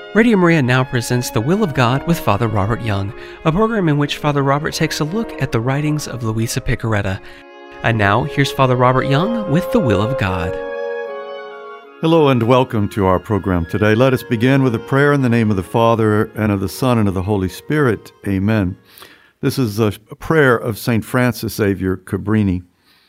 Radio Maria now presents The Will of God with Father Robert Young, a program in which Father Robert takes a look at the writings of Luisa Piccarreta. And now, here's Father Robert Young with The Will of God. Hello and welcome to our program today. Let us begin with a prayer in the name of the Father, and of the Son, and of the Holy Spirit. Amen. This is a prayer of St. Francis Xavier Cabrini.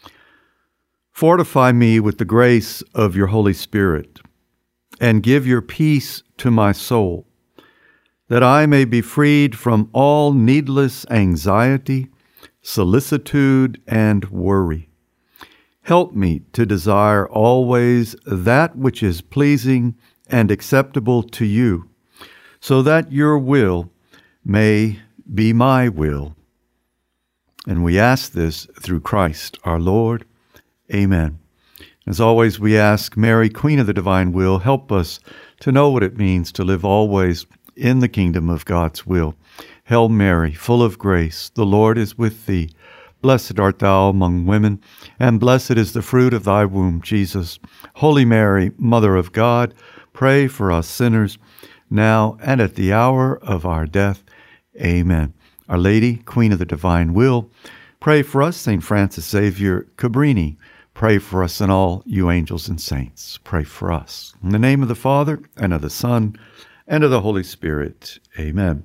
Fortify me with the grace of your Holy Spirit, and give your peace to my soul, that I may be freed from all needless anxiety, solicitude, and worry. Help me to desire always that which is pleasing and acceptable to you, so that your will may be my will. And we ask this through Christ our Lord. Amen. As always, we ask Mary, Queen of the Divine Will, help us to know what it means to live always in the kingdom of God's will. Hail Mary, full of grace, the Lord is with thee. Blessed art thou among women, and blessed is the fruit of thy womb, Jesus. Holy Mary, Mother of God, pray for us sinners, now and at the hour of our death. Amen. Our Lady, Queen of the Divine Will, pray for us. St. Francis Xavier Cabrini, pray for us, and all you angels and saints, pray for us. In the name of the Father, and of the Son, and of the Holy Spirit. Amen.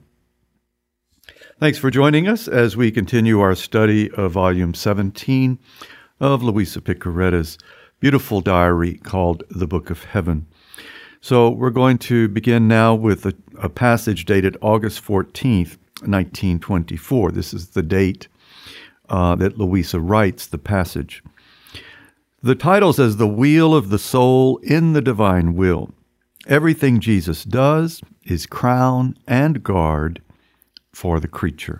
Thanks for joining us as we continue our study of Volume 17 of Luisa Piccarreta's beautiful diary called The Book of Heaven. So we're going to begin now with a passage dated August 14th, 1924. This is the date that Luisa writes the passage. The title says, The Wheel of the Soul in the Divine Will. Everything Jesus does is crown and guard for the creature.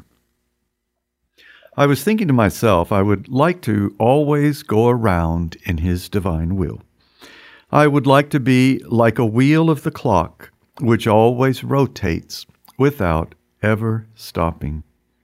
I was thinking to myself, I would like to always go around in his divine will. I would like to be like a wheel of the clock, which always rotates without ever stopping.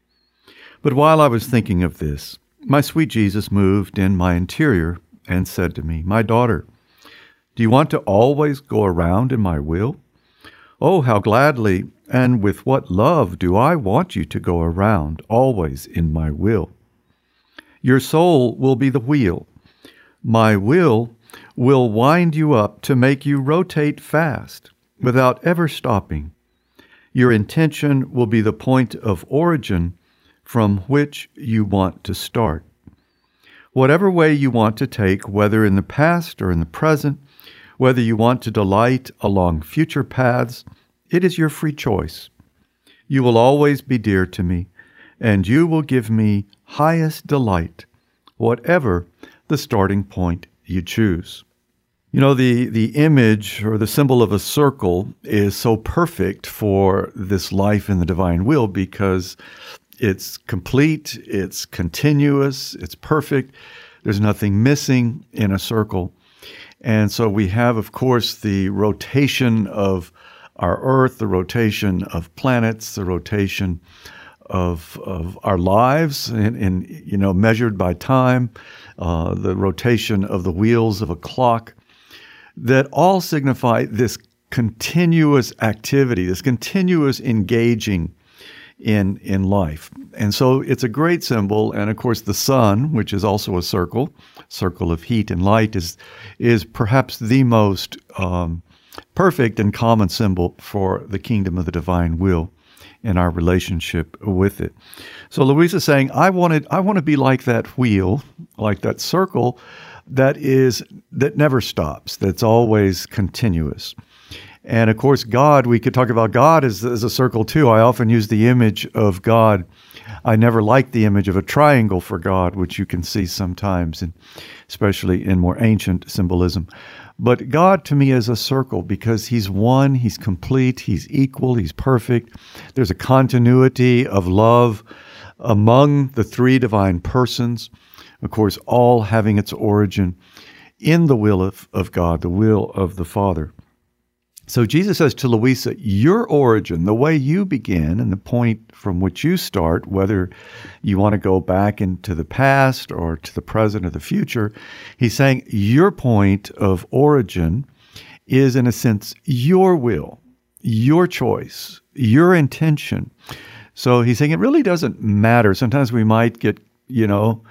But while I was thinking of this, my sweet Jesus moved in my interior and said to me, My daughter, do you want to always go around in my will? Oh, how gladly and with what love do I want you to go around always in my will. Your soul will be the wheel. My will wind you up to make you rotate fast without ever stopping. Your intention will be the point of origin from which you want to start. Whatever way you want to take, whether in the past or in the present, whether you want to delight along future paths, it is your free choice. You will always be dear to me, and you will give me highest delight, whatever the starting point you choose. You know, the image or the symbol of a circle is so perfect for this life in the divine will because it's complete, it's continuous, it's perfect. There's nothing missing in a circle. And so we have, of course, the rotation of our Earth, the rotation of planets, the rotation of our lives, in measured by time, the rotation of the wheels of a clock, that all signify this continuous activity, this continuous engaging in life. And so it's a great symbol. And of course, the sun, which is also a circle of heat and light, is perhaps the most perfect and common symbol for the kingdom of the divine will and our relationship with it. So Luisa is saying, I want to be like that wheel, like that circle that never stops, that's always continuous. And of course, God, we could talk about God as a circle too. I often use the image of God. I never liked the image of a triangle for God, which you can see sometimes, and especially in more ancient symbolism. But God to me is a circle because he's one, he's complete, he's equal, he's perfect. There's a continuity of love among the three divine persons, of course, all having its origin in the will of God, the will of the Father. So Jesus says to Luisa, your origin, the way you begin and the point from which you start, whether you want to go back into the past or to the present or the future, he's saying your point of origin is, in a sense, your will. your choice, your intention. So he's saying it really doesn't matter. Sometimes we might get, we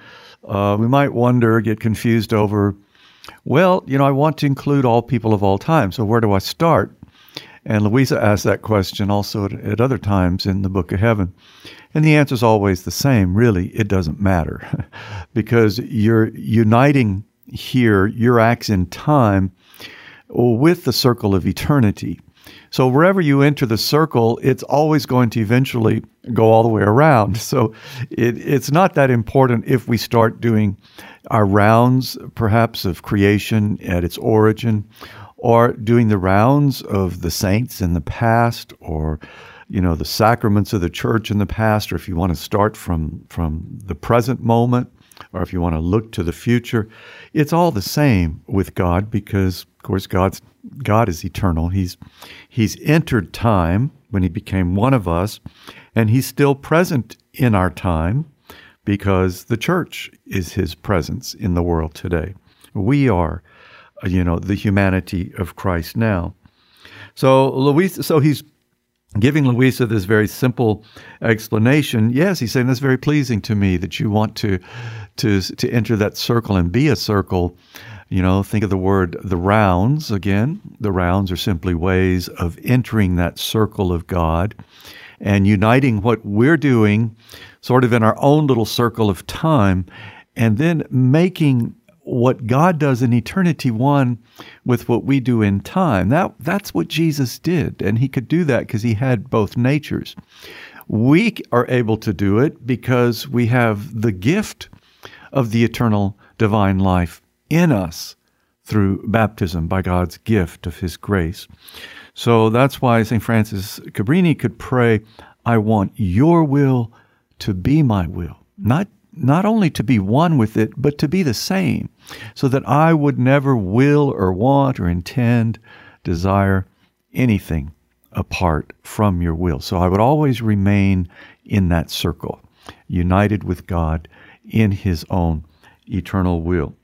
might wonder, get confused over, well, I want to include all people of all time. So where do I start? And Louisa asked that question also at other times in the Book of Heaven. And the answer is always the same. Really, it doesn't matter because you're uniting here your acts in time with the circle of eternity. So wherever you enter the circle, it's always going to eventually go all the way around. So it's not that important if we start doing our rounds, perhaps, of creation at its origin, or doing the rounds of the saints in the past, or the sacraments of the church in the past, or if you want to start from the present moment, or if you want to look to the future. It's all the same with God because, of course, God is eternal. He's entered time when he became one of us, and he's still present in our time because the church is his presence in the world today. We are, the humanity of Christ now. So he's giving Louisa this very simple explanation. Yes, he's saying that's very pleasing to me that you want to enter that circle and be a circle. Think of the rounds again. The rounds are simply ways of entering that circle of God and uniting what we're doing sort of in our own little circle of time, and then making what God does in eternity one with what we do in time. That's what Jesus did, and he could do that because he had both natures. We are able to do it because we have the gift of the eternal divine life in us through baptism by God's gift of his grace. So that's why St. Francis Cabrini could pray, I want your will to be my will, not only to be one with it, but to be the same, so that I would never will or want or intend, desire anything apart from your will. So I would always remain in that circle, united with God in his own eternal will.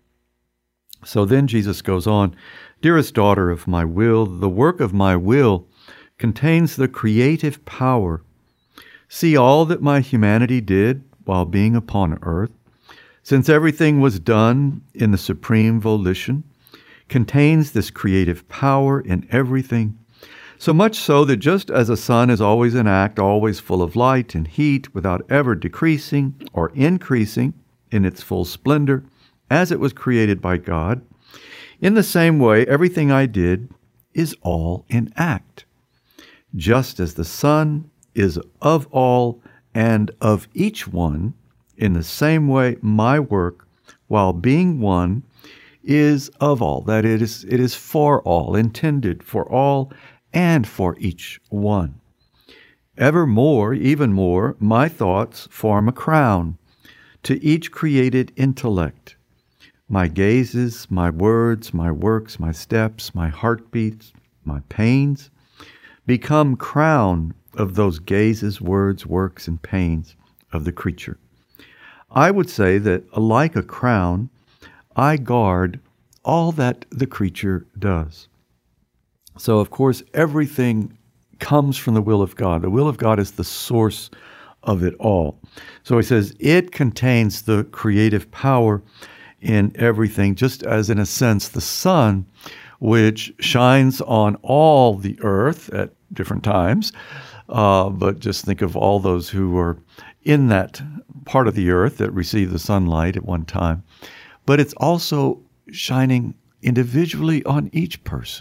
So then Jesus goes on, dearest daughter of my will, the work of my will contains the creative power. See all that my humanity did while being upon earth, since everything was done in the supreme volition, contains this creative power in everything, so much so that just as a sun is always in act, always full of light and heat, without ever decreasing or increasing in its full splendor, as it was created by God, in the same way everything I did is all in act. Just as the sun is of all and of each one, in the same way my work, while being one, is of all, that it is for all, intended for all and for each one. Evermore, even more, my thoughts form a crown to each created intellect. My gazes, my words, my works, my steps, my heartbeats, my pains, become crown of those gazes, words, works, and pains of the creature. I would say that, like a crown, I guard all that the creature does. So, of course, everything comes from the will of God. The will of God is the source of it all. So he says it contains the creative power in everything, just as, in a sense, the sun, which shines on all the earth at different times, but just think of all those who were in that part of the earth that received the sunlight at one time. But it's also shining individually on each person.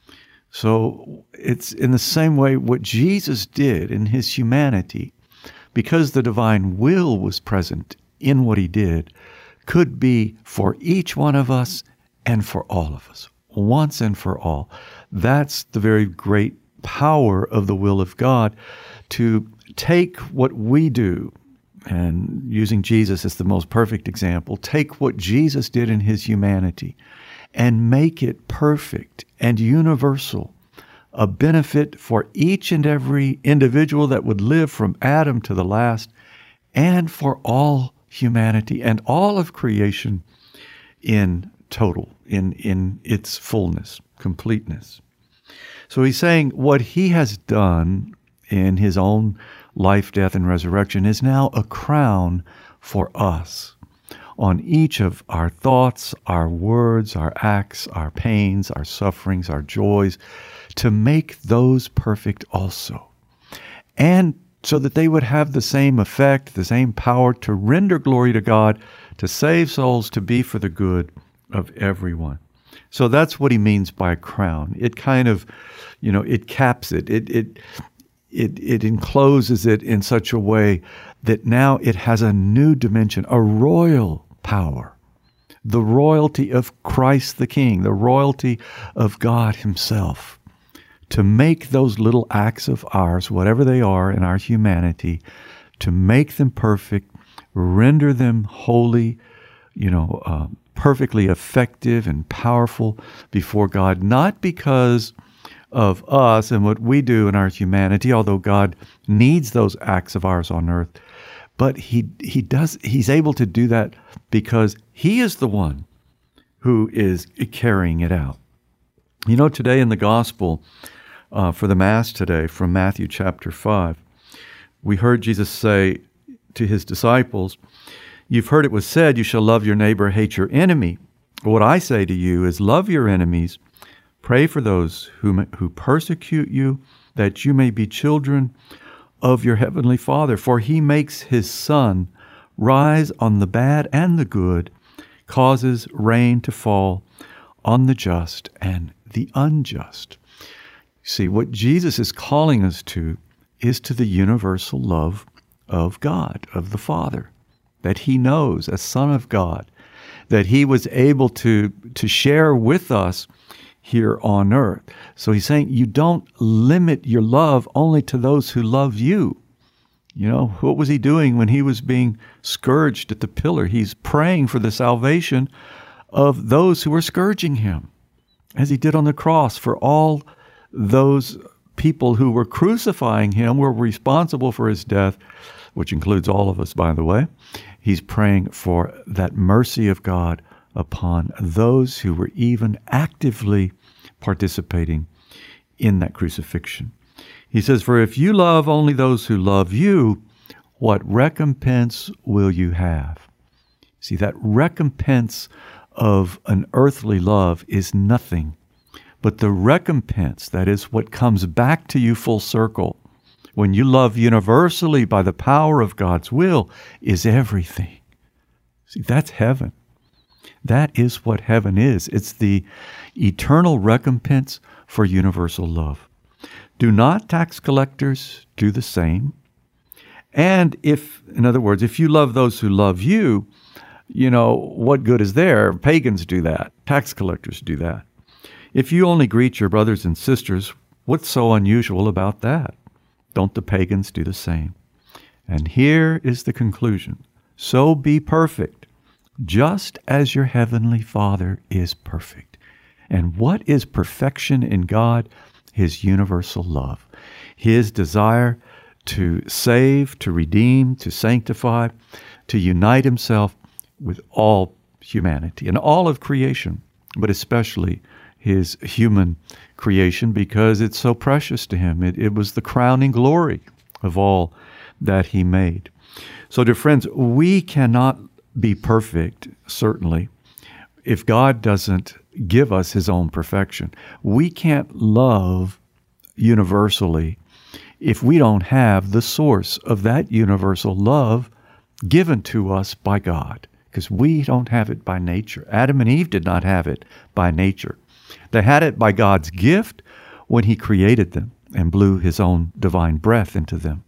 So it's in the same way what Jesus did in his humanity, because the divine will was present in what he did, could be for each one of us and for all of us, once and for all. That's the very great power of the will of God, to take what we do, and using Jesus as the most perfect example, take what Jesus did in his humanity and make it perfect and universal, a benefit for each and every individual that would live from Adam to the last, and for all humanity and all of creation in total, in its fullness, completeness. So he's saying what he has done in his own life, death, and resurrection is now a crown for us on each of our thoughts, our words, our acts, our pains, our sufferings, our joys, to make those perfect also. And so that they would have the same effect, the same power to render glory to God, to save souls, to be for the good of everyone. So that's what he means by crown. It kind of, it caps it. It encloses it in such a way that now it has a new dimension, a royal power, the royalty of Christ the King, the royalty of God himself, to make those little acts of ours, whatever they are in our humanity, to make them perfect, render them holy, perfectly effective and powerful before God, not because of us and what we do in our humanity, although God needs those acts of ours on earth, but he's able to do that because he is the one who is carrying it out. Today in the gospel, for the Mass today, from Matthew chapter 5, we heard Jesus say to his disciples, "You've heard it was said, you shall love your neighbor, hate your enemy. What I say to you is love your enemies, pray for those who persecute you, that you may be children of your heavenly Father. For he makes his sun rise on the bad and the good, causes rain to fall on the just and the unjust." See, what Jesus is calling us to is to the universal love of God, of the Father, that he knows as Son of God, that he was able to share with us here on earth. So he's saying you don't limit your love only to those who love you. What was he doing when he was being scourged at the pillar? He's praying for the salvation of those who were scourging him, as he did on the cross. For all those people who were crucifying him were responsible for his death, which includes all of us, by the way. He's praying for that mercy of God upon those who were even actively participating in that crucifixion. He says, "For if you love only those who love you, what recompense will you have?" See, that recompense of an earthly love is nothing, but the recompense, that is what comes back to you full circle, when you love universally by the power of God's will, is everything. See, that's heaven. That is what heaven is. It's the eternal recompense for universal love. Do not tax collectors do the same? And in other words, if you love those who love you, what good is there? Pagans do that. Tax collectors do that. If you only greet your brothers and sisters, what's so unusual about that? Don't the pagans do the same? And here is the conclusion. So be perfect, just as your heavenly Father is perfect. And what is perfection in God? His universal love, his desire to save, to redeem, to sanctify, to unite himself with all humanity and all of creation, but especially his human creation, because it's so precious to him. It was the crowning glory of all that he made. So, dear friends, we cannot be perfect, certainly, if God doesn't give us his own perfection. We can't love universally if we don't have the source of that universal love given to us by God, because we don't have it by nature. Adam and Eve did not have it by nature. They had it by God's gift when he created them and blew his own divine breath into them.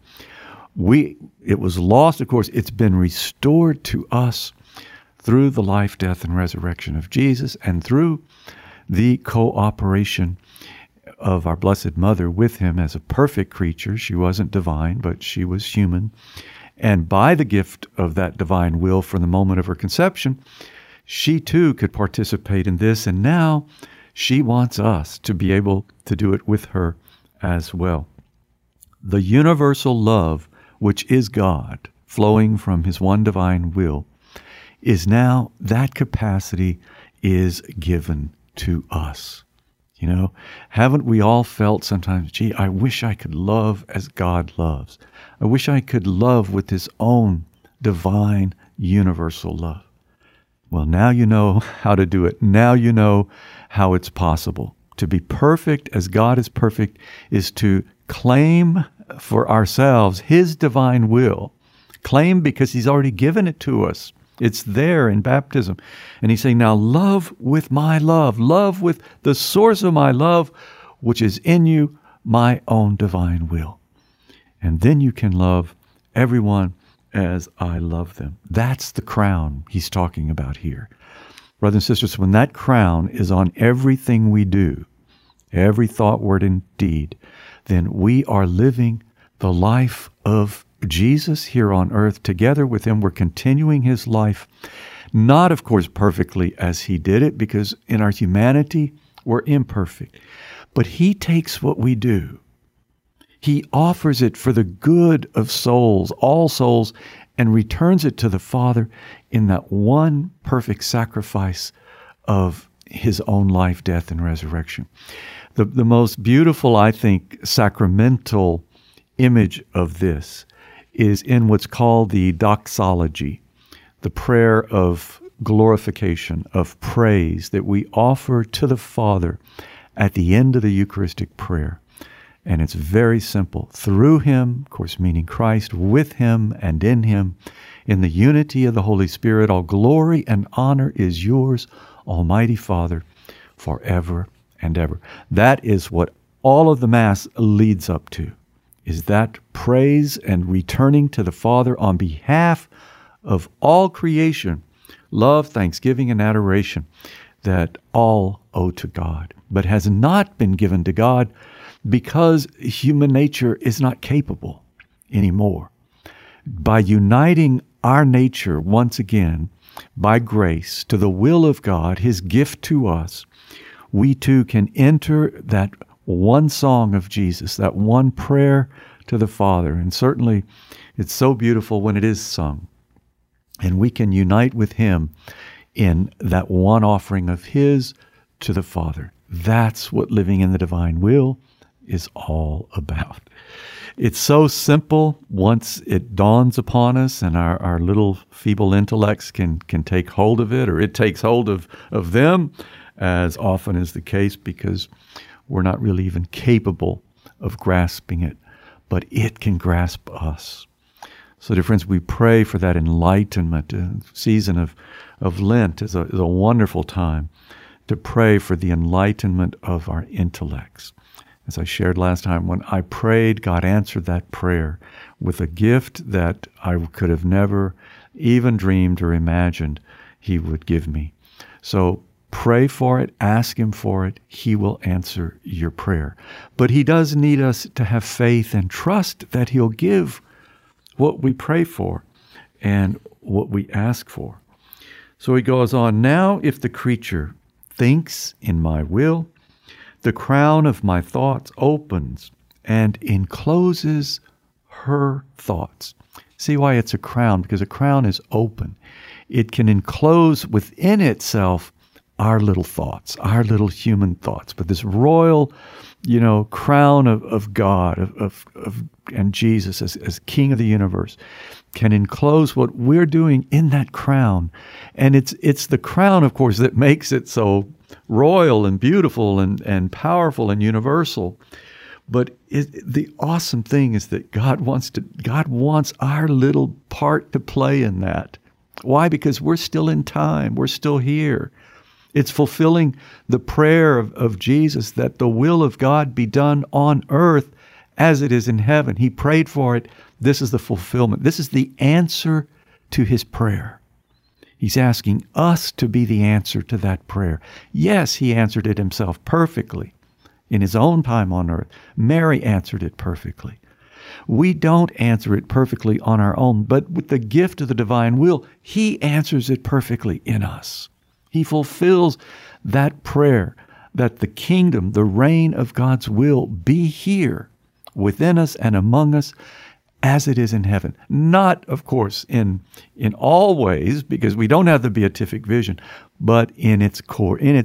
It was lost, of course. It's been restored to us through the life, death, and resurrection of Jesus, and through the cooperation of our Blessed Mother with him as a perfect creature. She wasn't divine, but she was human. And by the gift of that divine will from the moment of her conception, she too could participate in this. And now she wants us to be able to do it with her as well. The universal love, which is God, flowing from his one divine will, is now, that capacity is given to us. You know, haven't we all felt sometimes, gee, I wish I could love as God loves. I wish I could love with his own divine, universal love. Well, now you know how to do it. Now you know how it's possible. To be perfect as God is perfect is to claim for ourselves his divine will. Claim because he's already given it to us. It's there in baptism. And he's saying, now love with my love. Love with the source of my love, which is in you, my own divine will. And then you can love everyone as I love them. That's the crown he's talking about here. Brothers and sisters, when that crown is on everything we do, every thought, word, and deed, then we are living the life of Jesus here on earth. Together with him, we're continuing his life, not, of course, perfectly as he did it, because in our humanity, we're imperfect. But he takes what we do. He offers it for the good of souls, all souls, and returns it to the Father in that one perfect sacrifice of his own life, death, and resurrection. The most beautiful, I think, sacramental image of this is in what's called the doxology, the prayer of glorification, of praise that we offer to the Father at the end of the Eucharistic prayer. And it's very simple. Through him, of course, meaning Christ, with him and in him, in the unity of the Holy Spirit, all glory and honor is yours, Almighty Father, forever and ever. That is what all of the Mass leads up to, is that praise and returning to the Father on behalf of all creation, love, thanksgiving, and adoration that all owe to God, but has not been given to God because human nature is not capable anymore. By uniting our nature once again by grace to the will of God, his gift to us, we too can enter that one song of Jesus, that one prayer to the Father. And certainly it's so beautiful when it is sung. And we can unite with him in that one offering of his to the Father. That's what living in the divine will is all about. It's so simple once it dawns upon us and our little feeble intellects can take hold of it, or it takes hold of them, as often is the case, because we're not really even capable of grasping it, but it can grasp us. So, dear friends, we pray for that enlightenment. The season of Lent is a wonderful time to pray for the enlightenment of our intellects. As I shared last time, when I prayed, God answered that prayer with a gift that I could have never even dreamed or imagined he would give me. So pray for it, ask him for it. He will answer your prayer. But he does need us to have faith and trust that he'll give what we pray for and what we ask for. So he goes on, now if the creature thinks in my will, the crown of my thoughts opens and encloses her thoughts. See why it's a crown? Because a crown is open. It can enclose within itself our little thoughts, our little human thoughts. But this royal, crown of God, of and Jesus as King of the universe can enclose what we're doing in that crown. And it's the crown, of course, that makes it so royal and beautiful and powerful and universal. But the awesome thing is that God wants our little part to play in that. Why? Because we're still in time. We're still here. It's fulfilling the prayer of Jesus that the will of God be done on earth as it is in heaven. He prayed for it. This is the fulfillment. This is the answer to his prayer. He's asking us to be the answer to that prayer. Yes, he answered it himself perfectly in his own time on earth. Mary answered it perfectly. We don't answer it perfectly on our own, but with the gift of the divine will, he answers it perfectly in us. He fulfills that prayer that the kingdom, the reign of God's will be here within us and among us as it is in heaven. Not, of course, in all ways, because we don't have the beatific vision, but in its core, in its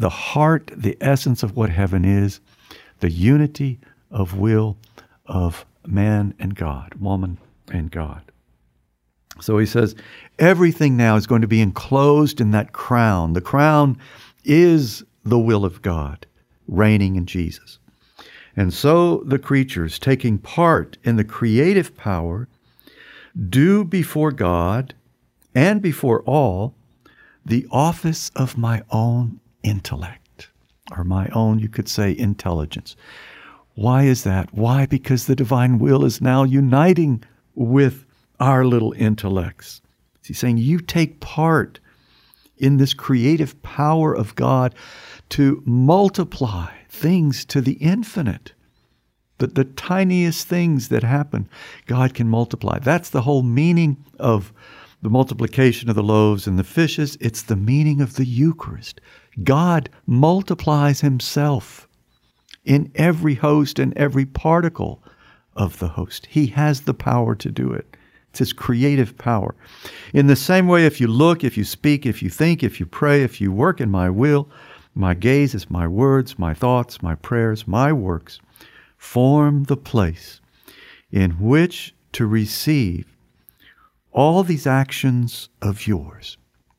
the heart, the essence of what heaven is, the unity of will of man and God, woman and God. So he says, everything now is going to be enclosed in that crown. The crown is the will of God, reigning in Jesus. And so the creatures, taking part in the creative power, do before God and before all the office of my own intellect, or my own, you could say, intelligence. Why is that? Why? Because the divine will is now uniting with our little intellects. He's saying, you take part in this creative power of God to multiply things to the infinite. The tiniest things that happen, God can multiply. That's the whole meaning of the multiplication of the loaves and the fishes. It's the meaning of the Eucharist. God multiplies himself in every host and every particle of the host. He has the power to do it. It's his creative power. In the same way, if you look, if you speak, if you think, if you pray, if you work in my will, my gaze is my words, my thoughts, my prayers, my works, form the place in which to receive all these actions of yours.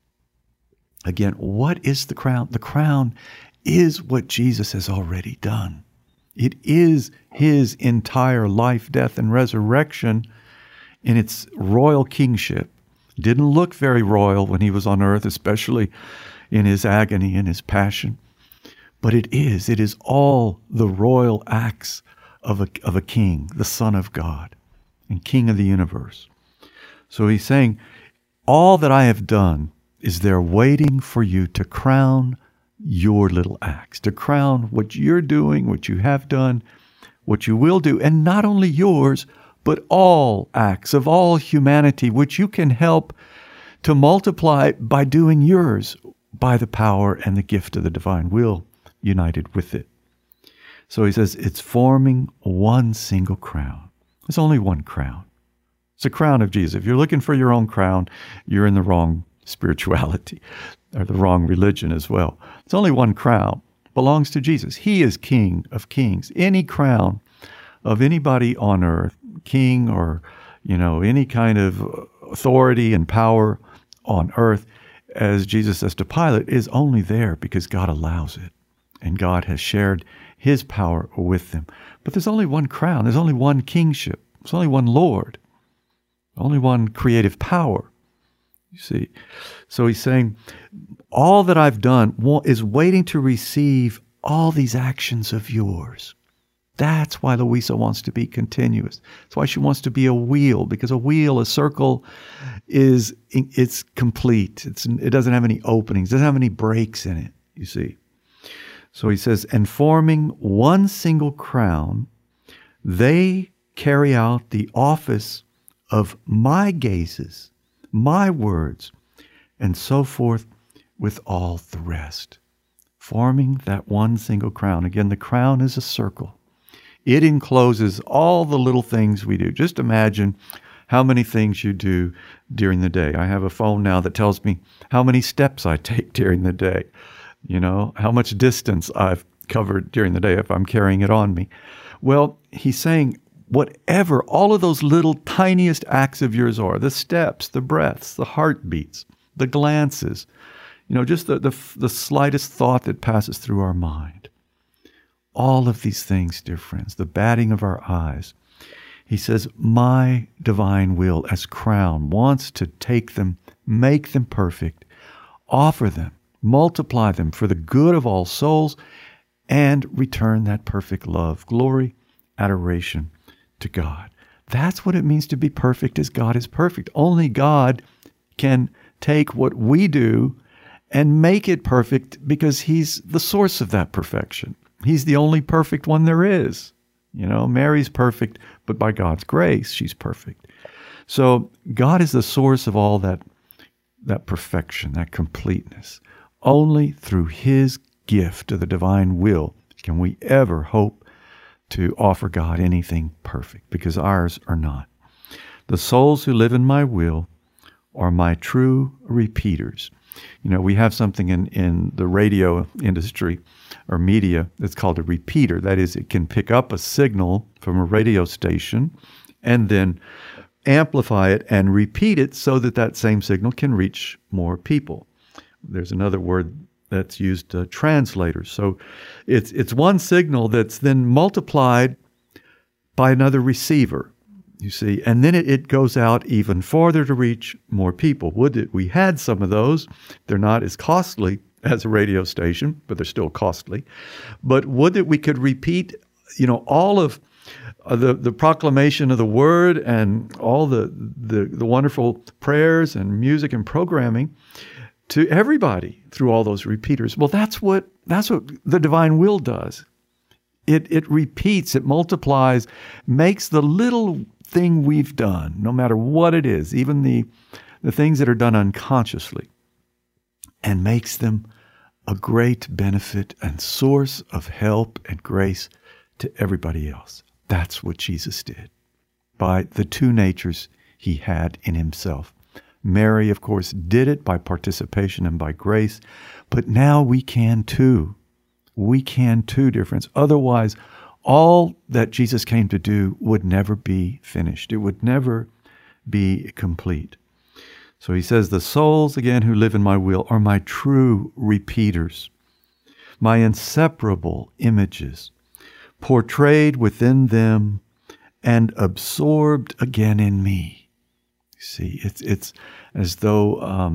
Again, what is the crown? The crown is what Jesus has already done. It is his entire life, death, and resurrection in its royal kingship. Didn't look very royal when he was on earth, especially in his agony and his passion. But it is all the royal acts of a king, the Son of God and King of the universe. So he's saying, all that I have done is there waiting for you to crown your little acts, to crown what you're doing, what you have done, what you will do, and not only yours, but all acts of all humanity, which you can help to multiply by doing yours by the power and the gift of the divine will united with it. So he says it's forming one single crown. There's only one crown. It's a crown of Jesus. If you're looking for your own crown, you're in the wrong spirituality or the wrong religion as well. It's only one crown. It belongs to Jesus. He is King of kings. Any crown of anybody on earth, king or, any kind of authority and power on earth, as Jesus says to Pilate, is only there because God allows it. And God has shared his power with them. But there's only one crown. There's only one kingship. There's only one Lord. Only one creative power. You see? So he's saying, all that I've done is waiting to receive all these actions of yours. That's why Louisa wants to be continuous. That's why she wants to be a wheel, because a circle, it's complete. It doesn't have any openings. It doesn't have any breaks in it, you see. So he says, and forming one single crown, they carry out the office of my gazes, my words, and so forth with all the rest. Forming that one single crown. Again, the crown is a circle. It encloses all the little things we do. Just imagine how many things you do during the day. I have a phone now that tells me how many steps I take during the day. How much distance I've covered during the day if I'm carrying it on me. Well, he's saying whatever, all of those little tiniest acts of yours are, the steps, the breaths, the heartbeats, the glances, just the slightest thought that passes through our mind. All of these things, dear friends, the batting of our eyes. He says, my divine will as crown wants to take them, make them perfect, offer them, multiply them for the good of all souls, and return that perfect love, glory, adoration to God. That's what it means to be perfect as God is perfect. Only God can take what we do and make it perfect because he's the source of that perfection. He's the only perfect one there is. Mary's perfect, but by God's grace, she's perfect. So God is the source of all that perfection, that completeness. Only through his gift of the divine will can we ever hope to offer God anything perfect, because ours are not. The souls who live in my will are my true repeaters. We have something in the radio industry or media that's called a repeater. That is, it can pick up a signal from a radio station and then amplify it and repeat it so that that same signal can reach more people. There's another word that's used, translators. So it's one signal that's then multiplied by another receiver, you see, and then it goes out even farther to reach more people. Would that we had some of those. They're not as costly as a radio station, but they're still costly. But would that we could repeat, all of the proclamation of the word and all the wonderful prayers and music and programming to everybody through all those repeaters. Well, that's what the divine will does. It repeats, it multiplies, makes the little thing we've done, no matter what it is, even the things that are done unconsciously, and makes them a great benefit and source of help and grace to everybody else. That's what Jesus did by the two natures he had in himself. Mary, of course, did it by participation and by grace, but now we can too. We can too, dear friends. Otherwise, all that Jesus came to do would never be finished. It would never be complete. So he says, the souls, again, who live in my will are my true repeaters, my inseparable images, portrayed within them and absorbed again in me. See, it's as though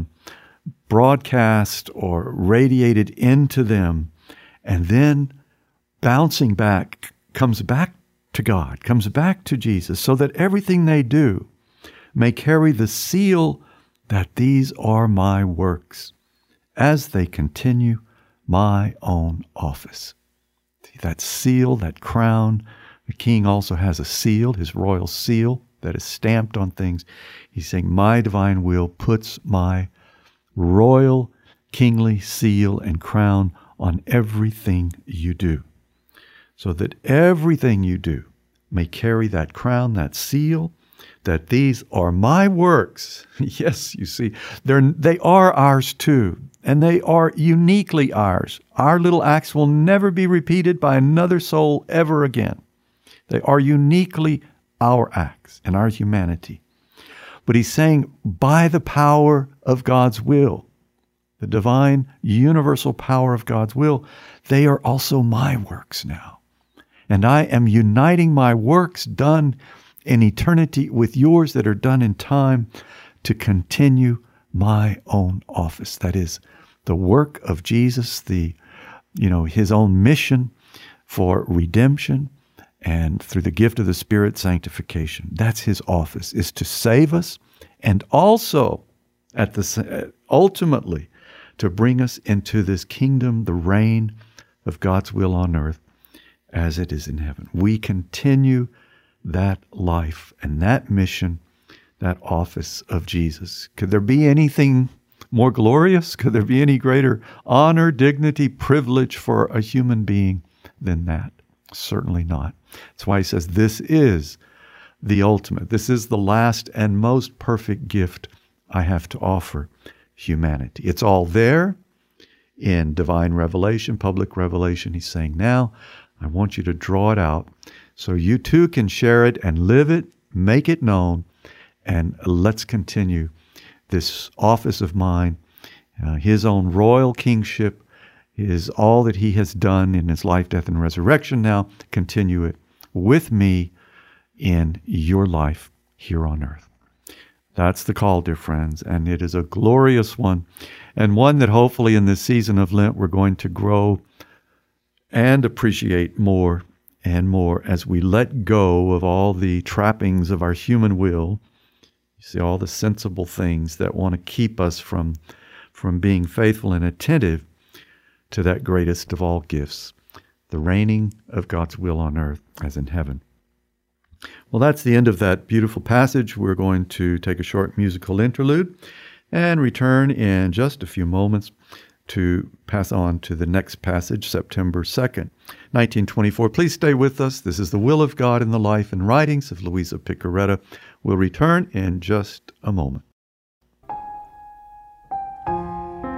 broadcast or radiated into them, and then bouncing back, comes back to God, comes back to Jesus, so that everything they do may carry the seal that these are my works, as they continue my own office. See, that seal, that crown, the king also has a seal, his royal seal, that is stamped on things. He's saying, my divine will puts my royal kingly seal and crown on everything you do, so that everything you do may carry that crown, that seal, that these are my works. Yes, you see, they are ours too, and they are uniquely ours. Our little acts will never be repeated by another soul ever again. They are uniquely our acts and our humanity. But he's saying, by the power of God's will, the divine universal power of God's will, they are also my works now. And I am uniting my works done in eternity with yours that are done in time to continue my own office. That is the work of Jesus, his own mission for redemption, and through the gift of the Spirit, sanctification. That's his office, is to save us, and also ultimately to bring us into this kingdom, the reign of God's will on earth as it is in heaven. We continue that life and that mission, that office of Jesus. Could there be anything more glorious? Could there be any greater honor, dignity, privilege for a human being than that? Certainly not. That's why he says this is the ultimate. This is the last and most perfect gift I have to offer humanity. It's all there in divine revelation, public revelation. He's saying, now I want you to draw it out so you too can share it and live it, make it known, and let's continue this office of mine, his own royal kingship, is all that he has done in his life, death, and resurrection. Now continue it with me in your life here on earth. That's the call, dear friends, and it is a glorious one, and one that hopefully in this season of Lent we're going to grow and appreciate more and more as we let go of all the trappings of our human will. You see, all the sensible things that want to keep us from being faithful and attentive to that greatest of all gifts, the reigning of God's will on earth as in heaven. Well, that's the end of that beautiful passage. We're going to take a short musical interlude and return in just a few moments to pass on to the next passage, September 2nd, 1924. Please stay with us. This is The Will of God in the Life and Writings of Luisa Piccarreta. We'll return in just a moment.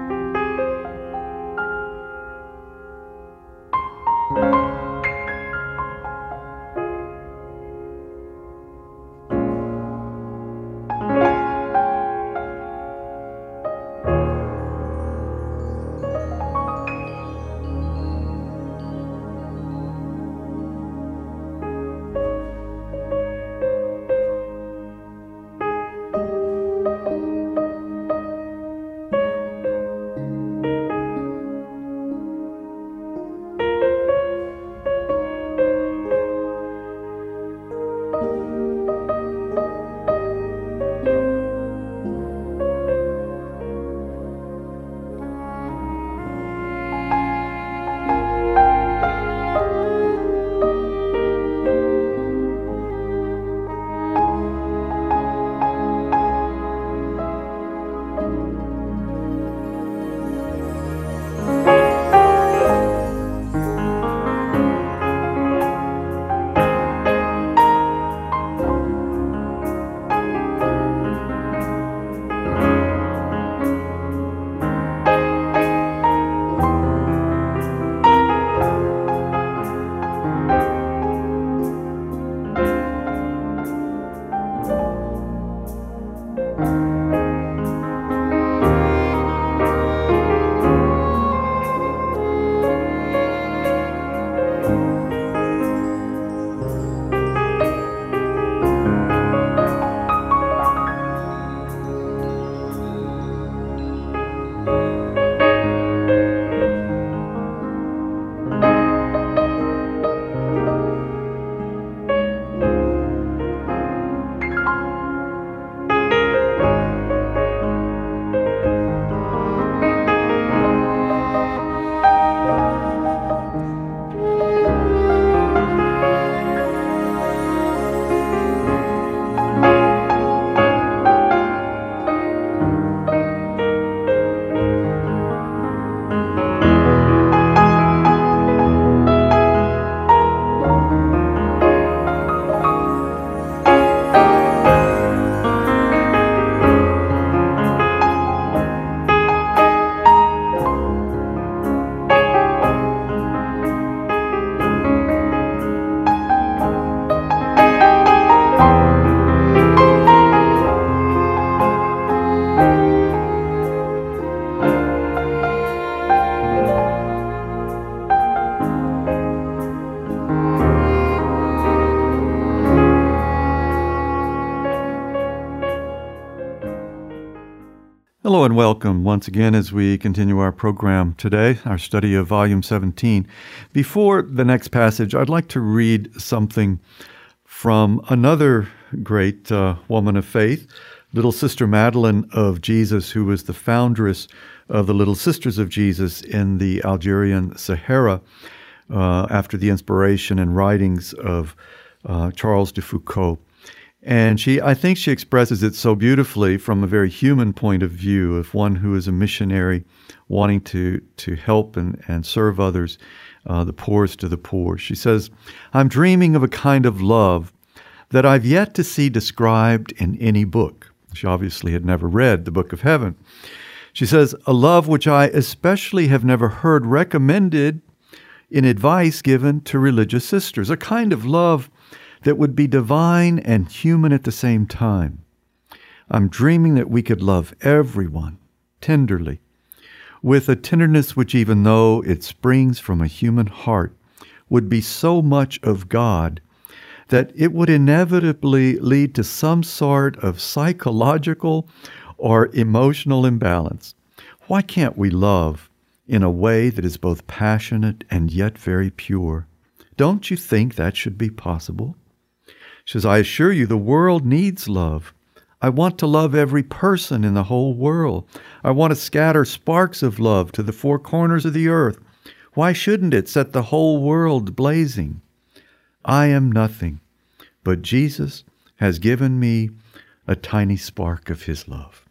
welcome once again as we continue our program today, our study of Volume 17. Before the next passage, I'd like to read something from another great woman of faith, Little Sister Madeleine of Jesus, who was the foundress of the Little Sisters of Jesus in the Algerian Sahara after the inspiration and writings of Charles de Foucault. And I think she expresses it so beautifully from a very human point of view of one who is a missionary wanting to help and serve others, the poorest of the poor. She says, "I'm dreaming of a kind of love that I've yet to see described in any book." She obviously had never read the Book of Heaven. She says, "A love which I especially have never heard recommended in advice given to religious sisters, a kind of love that would be divine and human at the same time. I'm dreaming that we could love everyone tenderly, with a tenderness which, even though it springs from a human heart, would be so much of God that it would inevitably lead to some sort of psychological or emotional imbalance. Why can't we love in a way that is both passionate and yet very pure? Don't you think that should be possible?" She says, "I assure you the world needs love. I want to love every person in the whole world. I want to scatter sparks of love to the four corners of the earth. Why shouldn't it set the whole world blazing? I am nothing, but Jesus has given me a tiny spark of His love."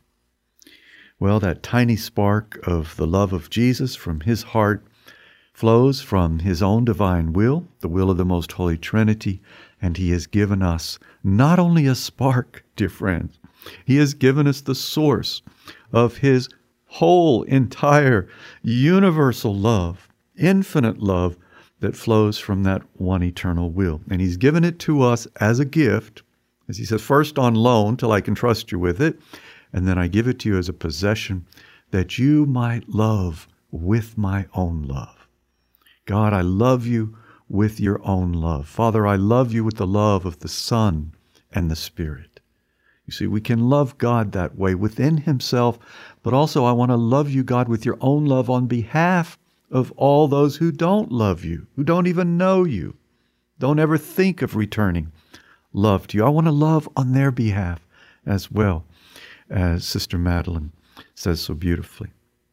Well, that tiny spark of the love of Jesus from His heart flows from His own divine will, the will of the Most Holy Trinity, and He has given us not only a spark, dear friends, He has given us the source of His whole, entire, universal love, infinite love that flows from that one eternal will. And He's given it to us as a gift, as He says, first on loan till I can trust you with it, and then I give it to you as a possession that you might love with my own love. God, I love you with your own love. Father, I love you with the love of the Son and the Spirit. You see, we can love God that way within Himself, but also I want to love you, God, with your own love on behalf of all those who don't love you, who don't even know you, don't ever think of returning love to you. I want to love on their behalf as well, as Sister Madeleine says so beautifully.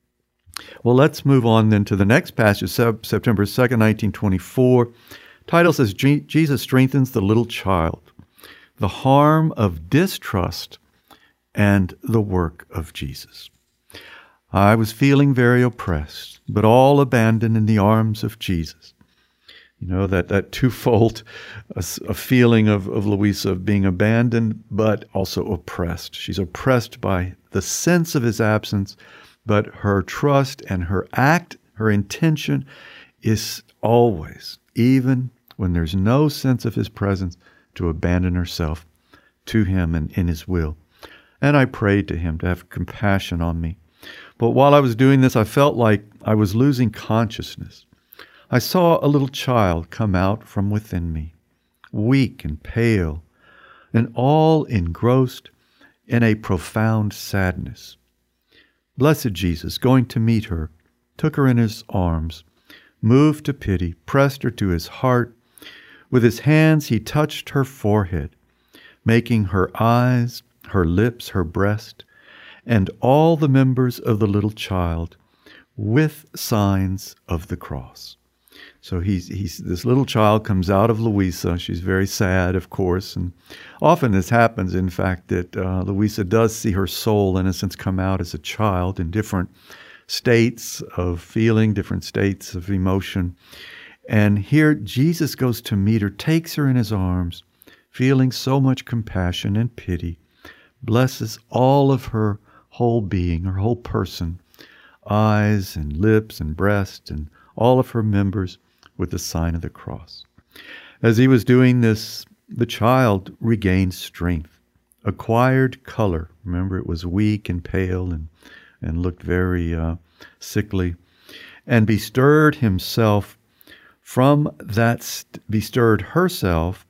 Well, let's move on then to the next passage, September 2nd, 1924. Title says, Jesus strengthens the little child, the harm of distrust and the work of Jesus. I was feeling very oppressed, but all abandoned in the arms of Jesus. You know, that twofold a feeling of Louisa of being abandoned, but also oppressed. She's oppressed by the sense of His absence, but her trust and her act, her intention is always, even when there's no sense of His presence, to abandon herself to Him and in His will. And I prayed to Him to have compassion on me. But while I was doing this, I felt like I was losing consciousness. I saw a little child come out from within me, weak and pale, and all engrossed in a profound sadness. Blessed Jesus, going to meet her, took her in His arms, moved to pity, pressed her to His heart. With His hands He touched her forehead, making her eyes, her lips, her breast, and all the members of the little child with signs of the cross. So this little child comes out of Louisa. She's very sad, of course, and often this happens, in fact, that Louisa does see her soul, in a sense, come out as a child in different states of feeling, different states of emotion. And here Jesus goes to meet her, takes her in His arms, feeling so much compassion and pity, blesses all of her whole being, her whole person, eyes and lips and breast and all of her members, with the sign of the cross. As He was doing this, the child regained strength, acquired color. Remember, it was weak and pale and looked very sickly, and bestirred herself from that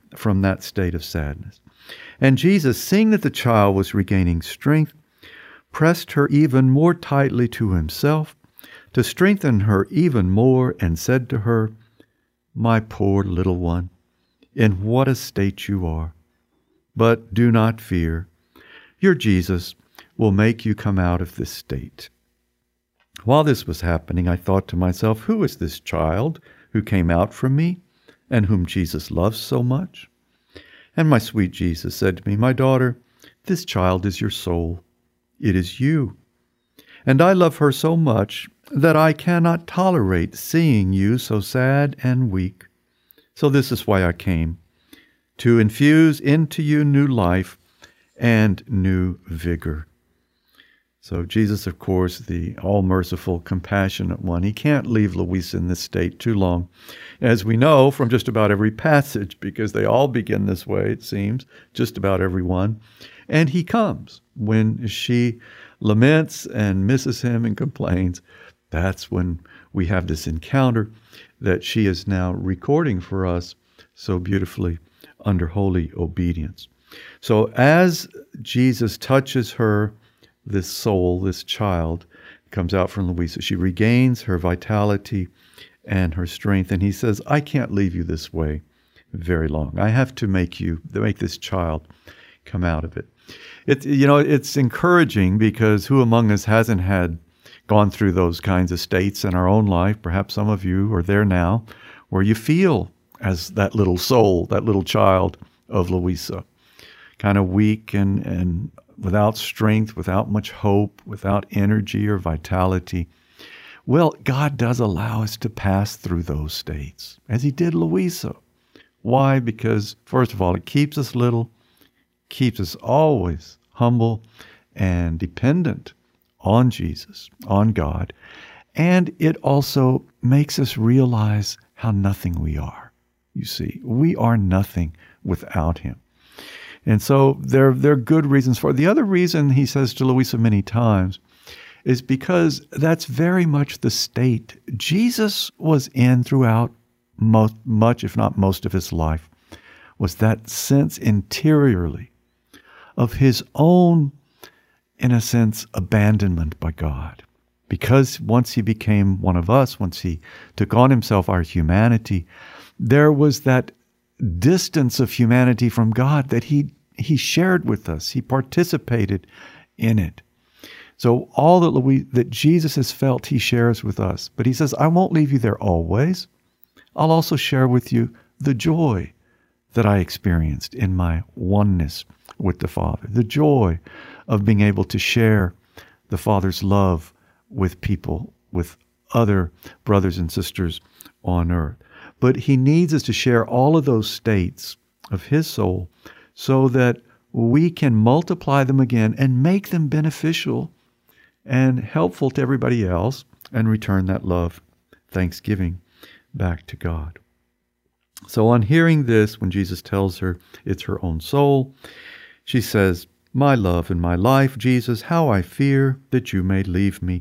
state of sadness. And Jesus, seeing that the child was regaining strength, pressed her even more tightly to himself, to strengthen her even more, and said to her, "My poor little one, in what a state you are! But do not fear. Your Jesus will make you come out of this state." While this was happening, I thought to myself, who is this child who came out from me and whom Jesus loves so much? And my sweet Jesus said to me, "My daughter, this child is your soul. It is you. And I love her so much that I cannot tolerate seeing you so sad and weak. So this is why I came, to infuse into you new life and new vigor." So Jesus, of course, the all-merciful, compassionate one, he can't leave Louisa in this state too long, as we know from just about every passage, because they all begin this way, it seems, just about every one. And he comes when she laments and misses him and complains. That's when we have this encounter that she is now recording for us so beautifully under holy obedience. So as Jesus touches her, this soul, this child, comes out from Louisa, she regains her vitality and her strength. And he says, "I can't leave you this way very long. I have to make this child come out of it." It's encouraging, because who among us hasn't gone through those kinds of states in our own life? Perhaps some of you are there now, where you feel as that little soul, that little child of Louisa, kind of weak and without strength, without much hope, without energy or vitality. Well, God does allow us to pass through those states, as he did Louisa. Why? Because, first of all, it keeps us little, keeps us always humble and dependent on Jesus, on God, and it also makes us realize how nothing we are. You see, we are nothing without him. And so there are good reasons for it. The other reason he says to Louisa many times is because that's very much the state Jesus was in throughout much, if not most of his life, was that sense interiorly of his own, in a sense, abandonment by God. Because once he became one of us, once he took on himself our humanity, there was that distance of humanity from God that he shared with us. He participated in it. So all that Jesus has felt, he shares with us. But he says, "I won't leave you there always. I'll also share with you the joy that I experienced in my oneness with the Father, the joy of being able to share the Father's love with people, with other brothers and sisters on earth." But he needs us to share all of those states of his soul so that we can multiply them again and make them beneficial and helpful to everybody else, and return that love, thanksgiving, back to God. So on hearing this, when Jesus tells her it's her own soul, she says, "My love and my life, Jesus, how I fear that you may leave me.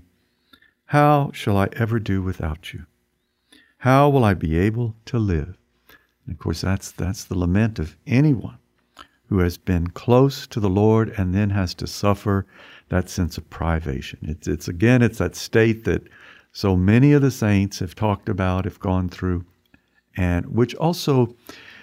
How shall I ever do without you? How will I be able to live?" And of course, that's the lament of anyone who has been close to the Lord and then has to suffer that sense of privation. It's that state that so many of the saints have talked about, have gone through, and which also,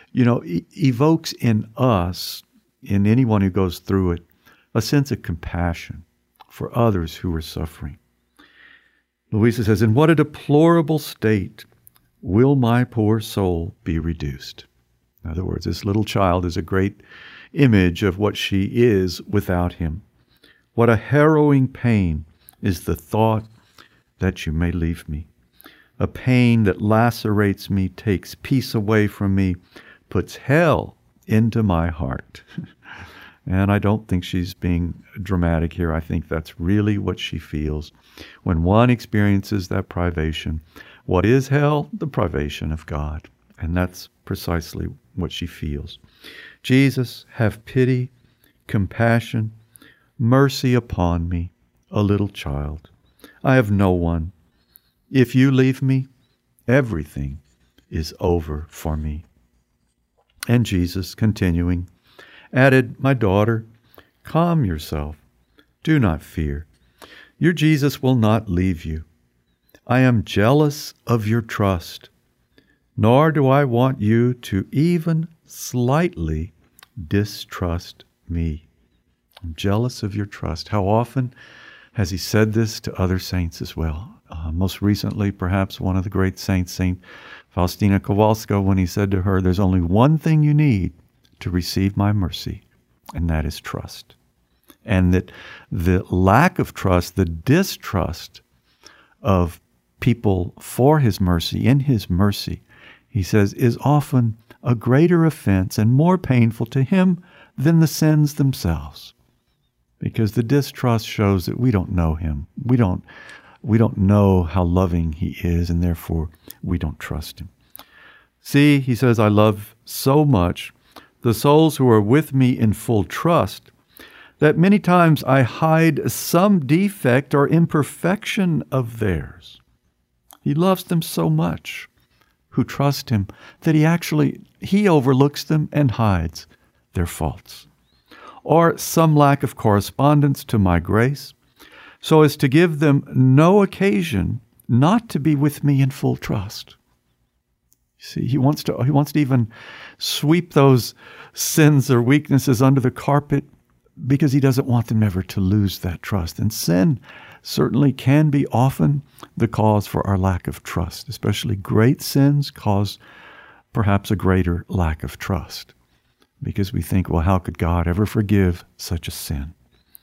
evokes in us, in anyone who goes through it, a sense of compassion for others who are suffering. Louisa says, "In what a deplorable state will my poor soul be reduced?" In other words, this little child is a great image of what she is without him. What a harrowing pain is the thought that you may leave me. A pain that lacerates me, takes peace away from me, puts hell into my heart. And I don't think she's being dramatic here. I think that's really what she feels. When one experiences that privation, what is hell? The privation of God. And that's precisely what she feels. Jesus, have pity, compassion, mercy upon me, a little child. I have no one. If you leave me, everything is over for me. And Jesus, continuing, added, "My daughter, calm yourself. Do not fear. Your Jesus will not leave you. I am jealous of your trust, nor do I want you to even slightly distrust me. I'm jealous of your trust. How often has he said this to other saints as well? Most recently, perhaps one of the great saints, St. Faustina Kowalska, when he said to her, there's only one thing you need to receive my mercy, and that is trust. And that the lack of trust, the distrust of people for his mercy, in his mercy, he says, is often a greater offense and more painful to him than the sins themselves. Because the distrust shows that we don't know him. We don't know how loving he is, and therefore we don't trust him. See, he says, I love so much the souls who are with me in full trust that many times I hide some defect or imperfection of theirs. He loves them so much who trust him that he overlooks them and hides their faults, or some lack of correspondence to my grace, so as to give them no occasion not to be with me in full trust. See, he wants to even sweep those sins or weaknesses under the carpet because he doesn't want them ever to lose that trust. And sin certainly can be often the cause for our lack of trust. Especially great sins cause perhaps a greater lack of trust because we think, well, how could God ever forgive such a sin?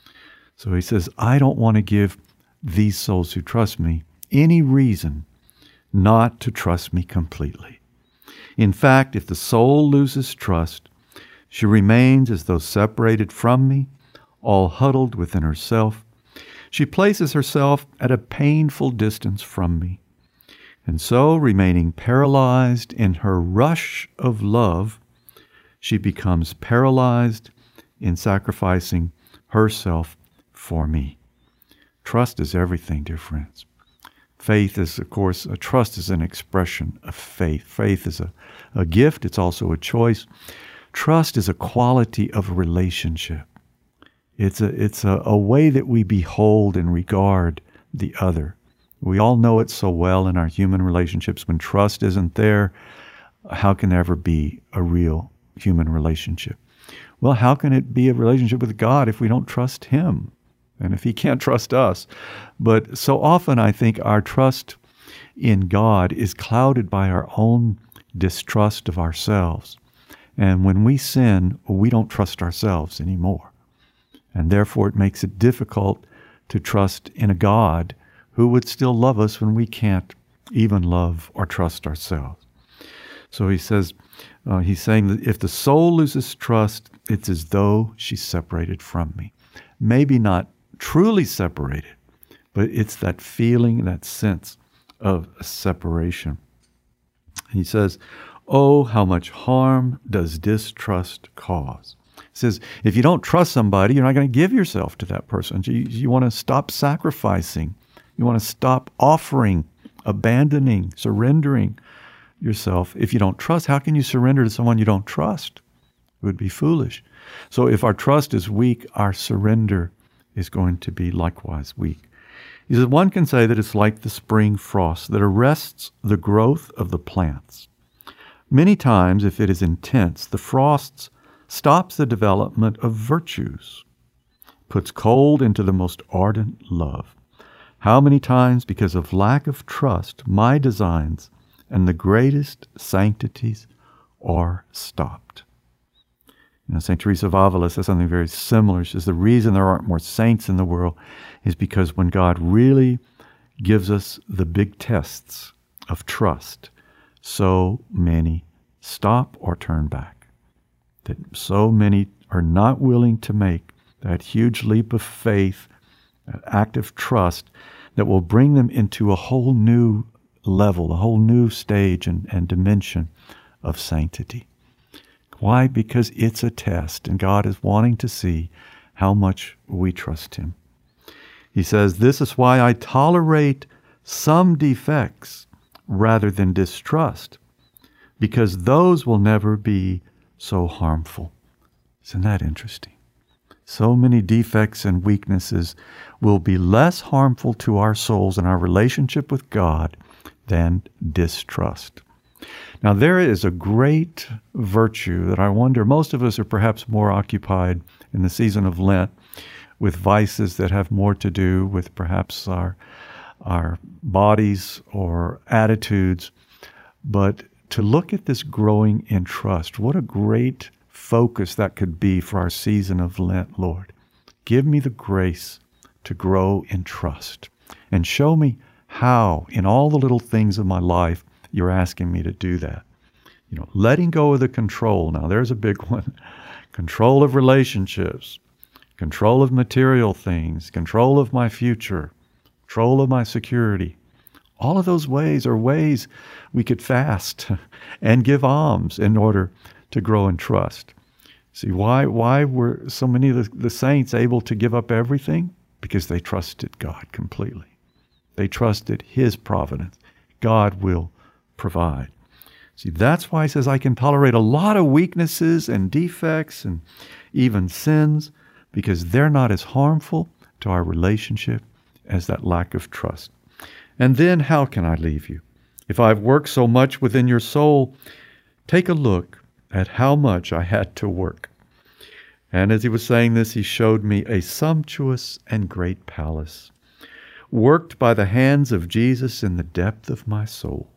So he says, I don't want to give these souls who trust me any reason not to trust me completely. In fact, if the soul loses trust, she remains as though separated from me, all huddled within herself. She places herself at a painful distance from me. And so, remaining paralyzed in her rush of love, she becomes paralyzed in sacrificing herself for me. Trust is everything, dear friends. Faith is, of course, trust is an expression of faith. Faith is a gift. It's also a choice. Trust is a quality of a relationship. It's a way that we behold and regard the other. We all know it so well in our human relationships. When trust isn't there, how can there ever be a real human relationship? Well, how can it be a relationship with God if we don't trust him? And if he can't trust us? But so often I think our trust in God is clouded by our own distrust of ourselves. And when we sin, we don't trust ourselves anymore. And therefore it makes it difficult to trust in a God who would still love us when we can't even love or trust ourselves. So he says, he's saying that if the soul loses trust, it's as though she's separated from me. Maybe not truly separated, but it's that feeling, that sense of a separation. He says, oh, how much harm does distrust cause? He says, if you don't trust somebody, you're not going to give yourself to that person. You want to stop sacrificing. You want to stop offering, abandoning, surrendering yourself. If you don't trust, how can you surrender to someone you don't trust? It would be foolish. So if our trust is weak, our surrender is going to be likewise weak. He says, one can say that it's like the spring frost that arrests the growth of the plants. Many times, if it is intense, the frost stops the development of virtues, puts cold into the most ardent love. How many times, because of lack of trust, my designs and the greatest sanctities are stopped. St. Teresa of Avila says something very similar. She says the reason there aren't more saints in the world is because when God really gives us the big tests of trust, so many stop or turn back. That so many are not willing to make that huge leap of faith, that act of trust that will bring them into a whole new level, a whole new stage and dimension of sanctity. Why? Because it's a test, and God is wanting to see how much we trust him. He says, this is why I tolerate some defects rather than distrust, because those will never be so harmful. Isn't that interesting? So many defects and weaknesses will be less harmful to our souls and our relationship with God than distrust. Now, there is a great virtue that I wonder most of us are perhaps more occupied in the season of Lent with vices that have more to do with perhaps our bodies or attitudes. But to look at this growing in trust, what a great focus that could be for our season of Lent, Lord. Give me the grace to grow in trust and show me how in all the little things of my life you're asking me to do that. Letting go of the control. Now, there's a big one. Control of relationships, control of material things, control of my future, control of my security. All of those ways are ways we could fast and give alms in order to grow in trust. See, why were so many of the saints able to give up everything? Because they trusted God completely. They trusted His providence. God will provide. See, that's why He says I can tolerate a lot of weaknesses and defects and even sins, because they're not as harmful to our relationship as that lack of trust. And then how can I leave you? If I've worked so much within your soul, take a look at how much I had to work. And as he was saying this, he showed me a sumptuous and great palace, worked by the hands of Jesus in the depth of my soul.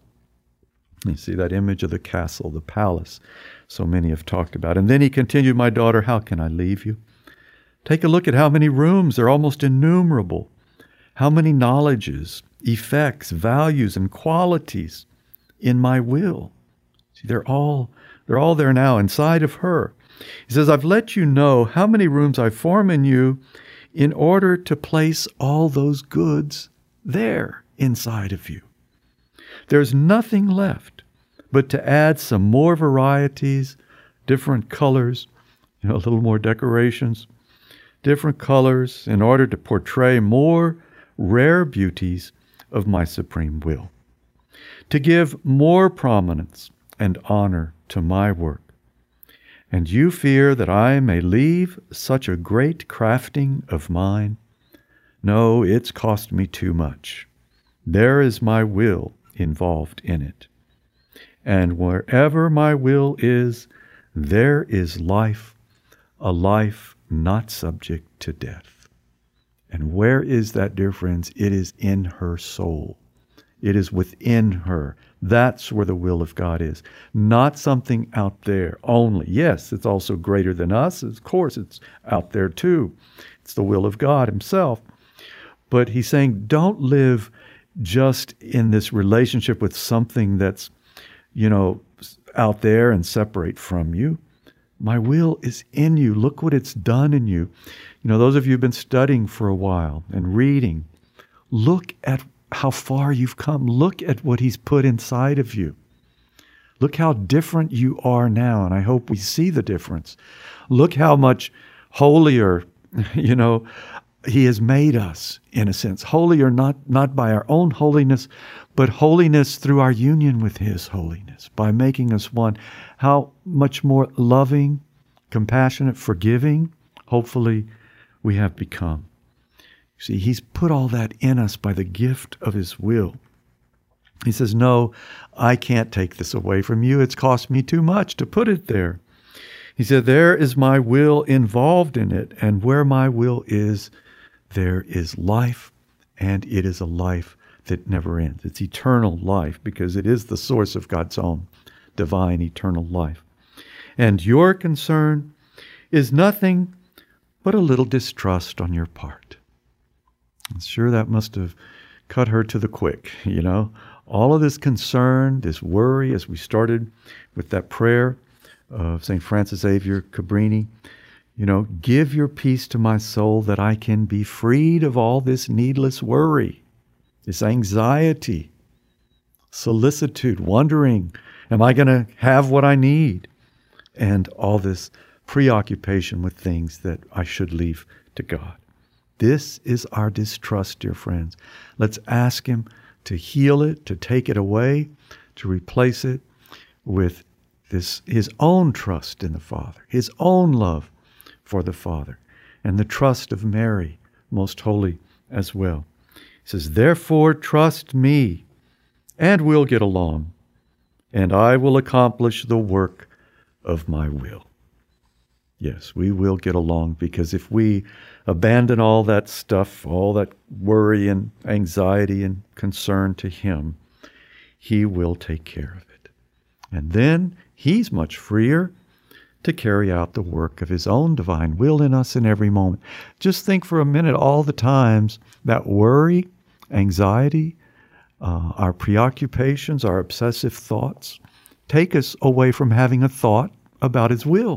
You see that image of the castle, the palace, so many have talked about. And then he continued, my daughter, how can I leave you? Take a look at how many rooms, they're almost innumerable. How many knowledges, effects, values, and qualities in my will. See, they're all there now inside of her. He says, I've let you know how many rooms I form in you in order to place all those goods there inside of you. There's nothing left but to add some more varieties, different colors, a little more decorations, different colors in order to portray more rare beauties of my supreme will, to give more prominence and honor to my work. And you fear that I may leave such a great crafting of mine? No, it's cost me too much. There is my will involved in it. And wherever my will is, there is life, a life not subject to death. And where is that, dear friends? It is in her soul. It is within her. That's where the will of God is. Not something out there only. Yes, it's also greater than us. Of course, it's out there too. It's the will of God Himself. But He's saying, don't live just in this relationship with something that's, out there and separate from you. My will is in you. Look what it's done in you. Those of you who've been studying for a while and reading, look at how far you've come. Look at what He's put inside of you. Look how different you are now, and I hope we see the difference. Look how much holier, He has made us, in a sense. Holier not by our own holiness, but holiness through our union with His holiness, by making us one. How much more loving, compassionate, forgiving, hopefully, we have become. See, He's put all that in us by the gift of His will. He says, no, I can't take this away from you. It's cost me too much to put it there. He said, there is my will involved in it, and where my will is, there is life, and it is a life that never ends. It's eternal life, because it is the source of God's own divine eternal life. And your concern is nothing but a little distrust on your part. I'm sure that must have cut her to the quick, All of this concern, this worry, as we started with that prayer of St. Francis Xavier Cabrini, give your peace to my soul that I can be freed of all this needless worry, this anxiety, solicitude, wondering, am I going to have what I need? And all this preoccupation with things that I should leave to God. This is our distrust, dear friends. Let's ask Him to heal it, to take it away, to replace it with His own trust in the Father, His own love for the Father. and the trust of Mary, most holy as well. He says, therefore trust me, and we'll get along, and I will accomplish the work of my will. Yes, we will get along, because if we abandon all that stuff, all that worry and anxiety and concern to him, he will take care of it. And then he's much freer to carry out the work of his own divine will in us in every moment. Just think for a minute all the times that worry, anxiety, our preoccupations, our obsessive thoughts take us away from having a thought about his will,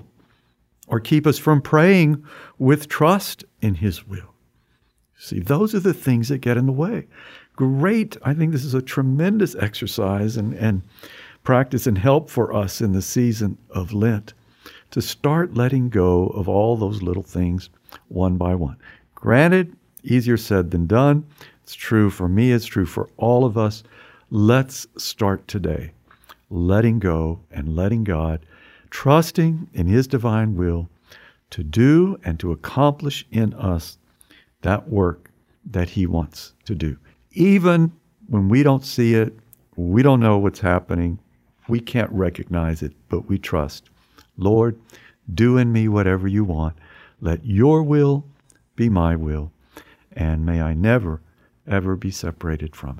or keep us from praying with trust in his will. See, those are the things that get in the way. Great. I think this is a tremendous exercise and practice and help for us in the season of Lent to start letting go of all those little things one by one. Granted, easier said than done. It's true for me. It's true for all of us. Let's start today, letting go and letting God, trusting in his divine will to do and to accomplish in us that work that he wants to do. Even when we don't see it, we don't know what's happening, we can't recognize it, but we trust. Lord, do in me whatever you want. Let your will be my will, and may I never, ever be separated from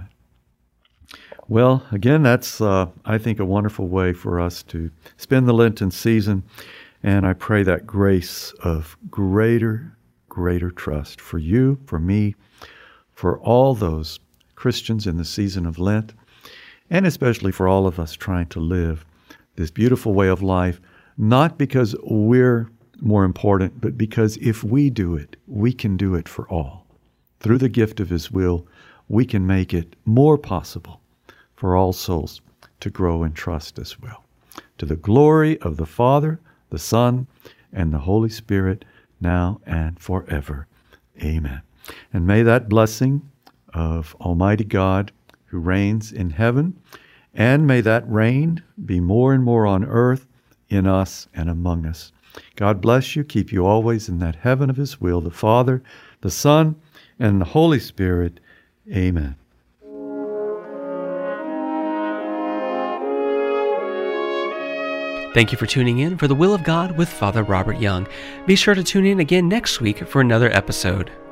it. Well, again, that's, I think, a wonderful way for us to spend the Lenten season, and I pray that grace of greater trust for you, for me, for all those Christians in the season of Lent, and especially for all of us trying to live this beautiful way of life, not because we're more important, but because if we do it, we can do it for all. Through the gift of his will, we can make it more possible for all souls to grow in trust as well. To the glory of the Father, the Son, and the Holy Spirit, now and forever. Amen. And may that blessing of Almighty God, who reigns in heaven, and may that reign be more and more on earth, in us and among us. God bless you, keep you always in that heaven of his will, the Father, the Son, and the Holy Spirit. Amen. Thank you for tuning in for The Will of God with Father Robert Young. Be sure to tune in again next week for another episode.